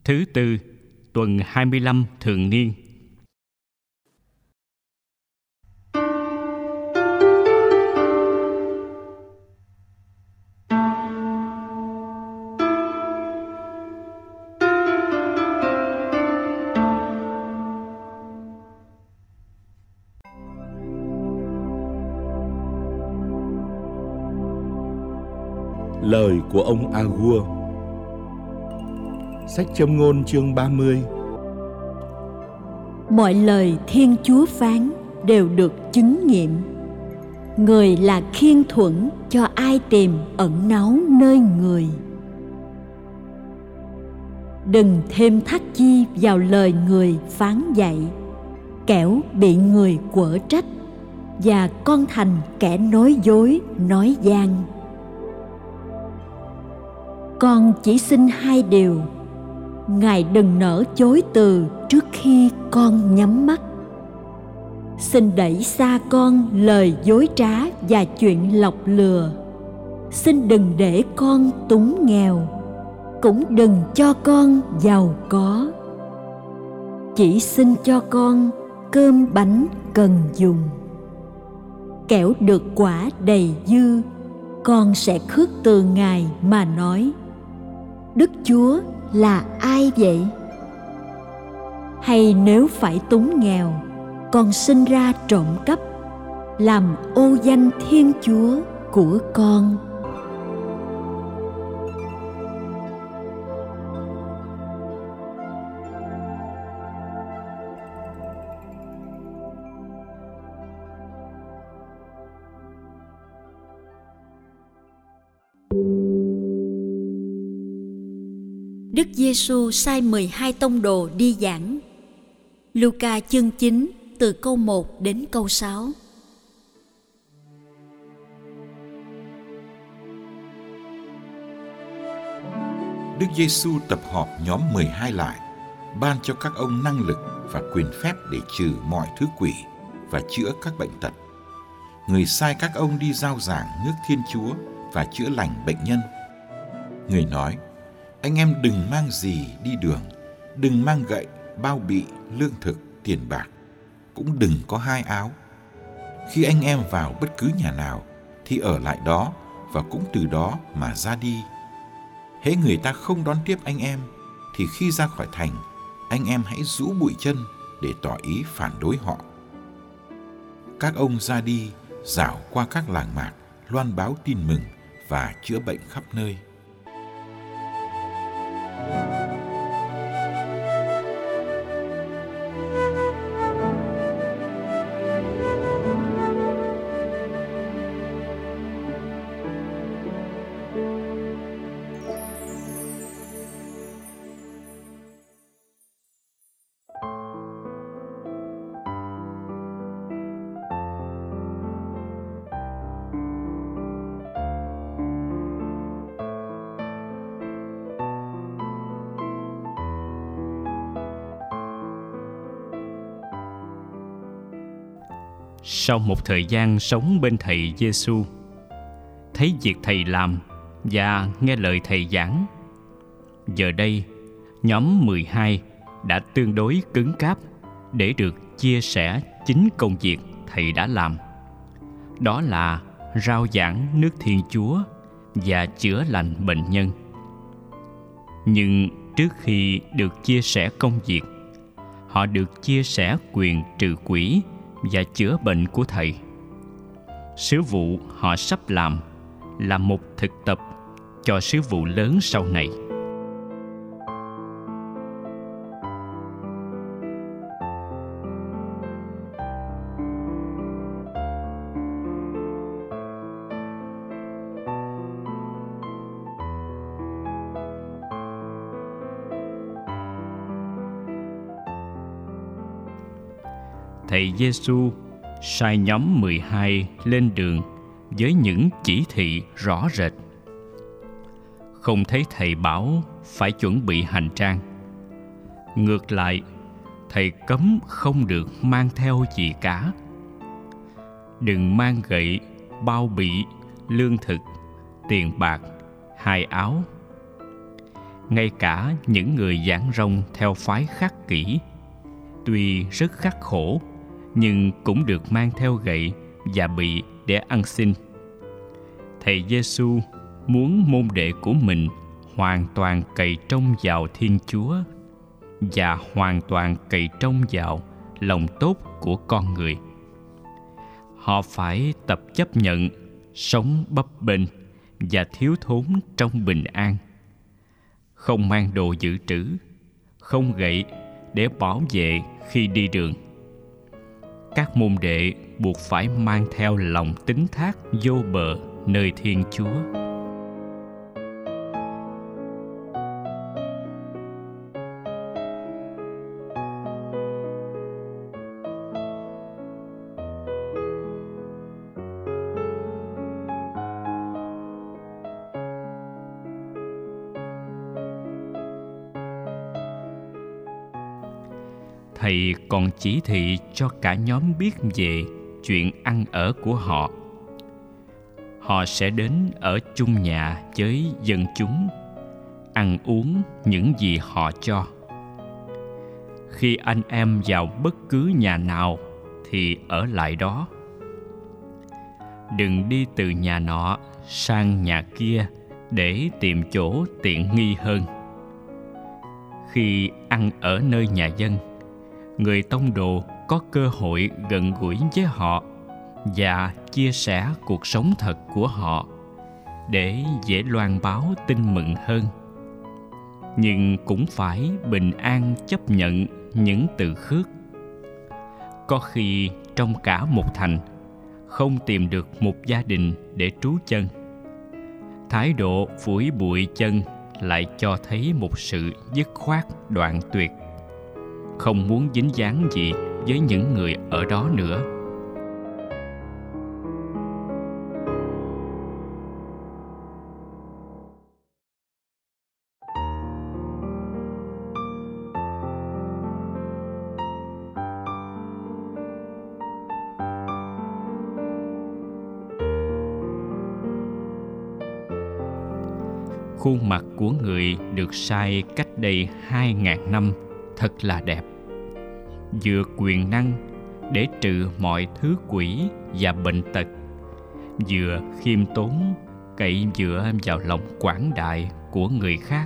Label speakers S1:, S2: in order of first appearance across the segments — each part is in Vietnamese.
S1: Thứ Tư, tuần 25 thường niên.
S2: Lời của ông A-gua. Sách Châm ngôn chương 30.
S3: Mọi lời Thiên Chúa phán đều được chứng nghiệm. Người là khiên thuẫn cho ai tìm ẩn náu nơi người. Đừng thêm thắt chi vào lời người phán dạy, kẻo bị người quở trách và con thành kẻ nói dối nói gian. Con chỉ xin hai điều: Ngài đừng nỡ chối từ trước khi con nhắm mắt. Xin đẩy xa con lời dối trá và chuyện lọc lừa. Xin đừng để con túng nghèo, cũng đừng cho con giàu có. Chỉ xin cho con cơm bánh cần dùng. Kẻo được quả đầy dư, con sẽ khước từ Ngài mà nói: Đức Chúa là ai vậy? Hay nếu phải túng nghèo, con sinh ra trộm cắp, làm ô danh Thiên Chúa của con. Đức Giêsu sai 12 tông đồ đi giảng. Luca chương 9 từ câu 1 đến câu 6.
S4: Đức Giêsu tập họp nhóm 12 lại, ban cho các ông năng lực và quyền phép để trừ mọi thứ quỷ và chữa các bệnh tật. Người sai các ông đi rao giảng nước Thiên Chúa và chữa lành bệnh nhân. Người nói: Anh em đừng mang gì đi đường, đừng mang gậy, bao bị, lương thực, tiền bạc, cũng đừng có hai áo. Khi anh em vào bất cứ nhà nào thì ở lại đó và cũng từ đó mà ra đi. Hễ người ta không đón tiếp anh em thì khi ra khỏi thành, anh em hãy rũ bụi chân để tỏ ý phản đối họ. Các ông ra đi, dạo qua các làng mạc, loan báo tin mừng và chữa bệnh khắp nơi.
S1: Sau một thời gian sống bên thầy Giêsu, thấy việc thầy làm và nghe lời thầy giảng, giờ đây nhóm 12 đã tương đối cứng cáp để được chia sẻ chính công việc thầy đã làm. Đó là rao giảng nước Thiên Chúa và chữa lành bệnh nhân. Nhưng trước khi được chia sẻ công việc, họ được chia sẻ quyền trừ quỷ và chữa bệnh của thầy. Sứ vụ họ sắp làm là một thực tập cho sứ vụ lớn sau này. Thầy Giêsu sai nhóm 12 lên đường với những chỉ thị rõ rệt. Không thấy thầy bảo phải chuẩn bị hành trang. Ngược lại, thầy cấm không được mang theo gì cả. Đừng mang gậy, bao bì, lương thực, tiền bạc, hai áo. ngay cả những người giảng rông theo phái khắc kỷ, tuy rất khắc khổ, nhưng cũng được mang theo gậy và bị để ăn xin. Thầy Giêsu muốn môn đệ của mình hoàn toàn cậy trông vào Thiên Chúa và hoàn toàn cậy trông vào lòng tốt của con người. Họ phải tập chấp nhận sống bấp bênh và thiếu thốn trong bình an, không mang đồ dự trữ, không gậy để bảo vệ khi đi đường. Các môn đệ buộc phải mang theo lòng tín thác vô bờ nơi Thiên Chúa. Thầy còn chỉ thị cho cả nhóm biết về chuyện ăn ở của họ. Họ sẽ đến ở chung nhà với dân chúng, ăn uống những gì họ cho. Khi anh em vào bất cứ nhà nào thì ở lại đó. Đừng đi từ nhà nọ sang nhà kia để tìm chỗ tiện nghi hơn. Khi ăn ở nơi nhà dân, người tông đồ có cơ hội gần gũi với họ và chia sẻ cuộc sống thật của họ để dễ loan báo tin mừng hơn. Nhưng cũng phải bình an chấp nhận những từ khước. Có khi trong cả một thành không tìm được một gia đình để trú chân. Thái độ phủi bụi chân lại cho thấy một sự dứt khoát đoạn tuyệt, không muốn dính dáng gì với những người ở đó nữa. Khuôn mặt của người được sai cách đây 2.000 năm thật là đẹp, vừa quyền năng để trừ mọi thứ quỷ và bệnh tật, vừa khiêm tốn cậy dựa vào lòng quảng đại của người khác,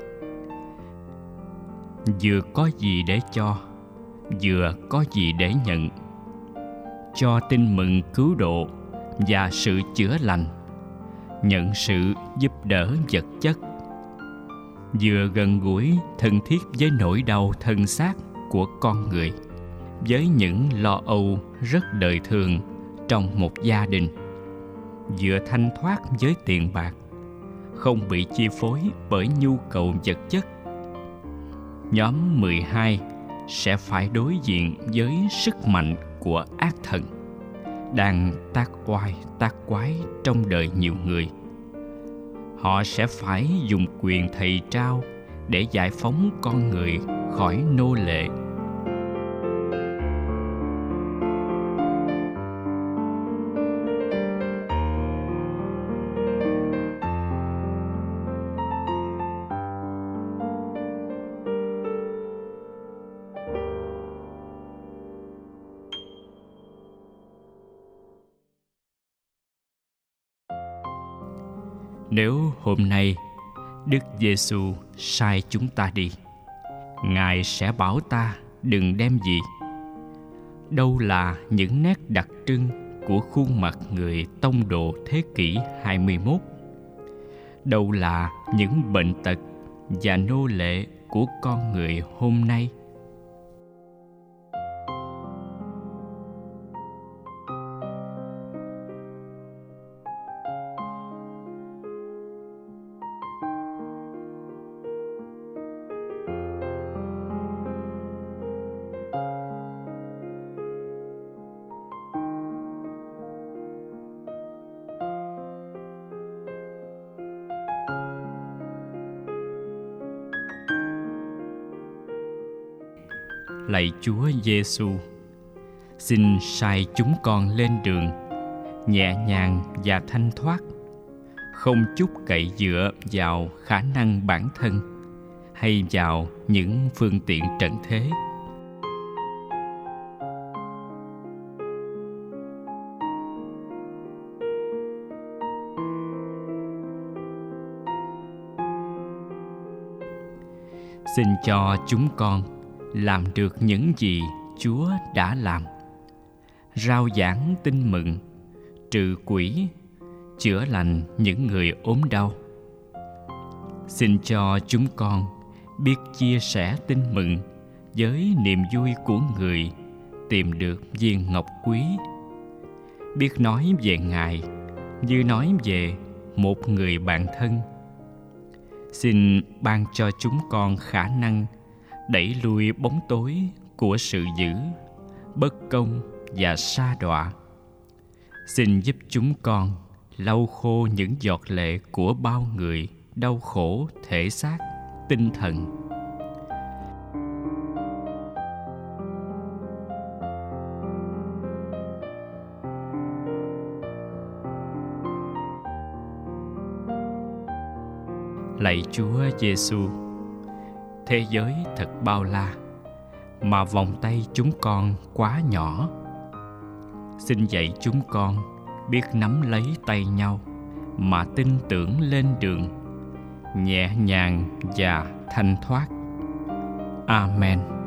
S1: vừa có gì để cho, vừa có gì để nhận, cho tin mừng cứu độ và sự chữa lành, nhận sự giúp đỡ vật chất, vừa gần gũi thân thiết với nỗi đau thân xác của con người, với những lo âu rất đời thường trong một gia đình, vừa thanh thoát với tiền bạc, không bị chi phối bởi nhu cầu vật chất. Nhóm 12 sẽ phải đối diện với sức mạnh của ác thần đang tác oai tác quái trong đời nhiều người. Họ sẽ phải dùng quyền thầy trao để giải phóng con người khỏi nô lệ. Nếu hôm nay Đức Giêsu sai chúng ta đi, Ngài sẽ bảo ta đừng đem gì. Đâu là những nét đặc trưng của khuôn mặt người tông đồ thế kỷ 21? Đâu là những bệnh tật và nô lệ của con người hôm nay? Lạy Chúa Giêsu, xin sai chúng con lên đường nhẹ nhàng và thanh thoát, không chút cậy dựa vào khả năng bản thân, hay vào những phương tiện trần thế. Xin cho chúng con làm được những gì Chúa đã làm: rao giảng tin mừng, trừ quỷ, chữa lành những người ốm đau. Xin cho chúng con biết chia sẻ tin mừng với niềm vui của người tìm được viên ngọc quý, biết nói về Ngài như nói về một người bạn thân. Xin ban cho chúng con khả năng đẩy lui bóng tối của sự dữ, bất công và sa đọa. Xin giúp chúng con lau khô những giọt lệ của bao người đau khổ thể xác, tinh thần. Lạy Chúa Giêsu, thế giới thật bao la, mà vòng tay chúng con quá nhỏ. Xin dạy chúng con biết nắm lấy tay nhau mà tin tưởng lên đường, nhẹ nhàng và thanh thoát. Amen.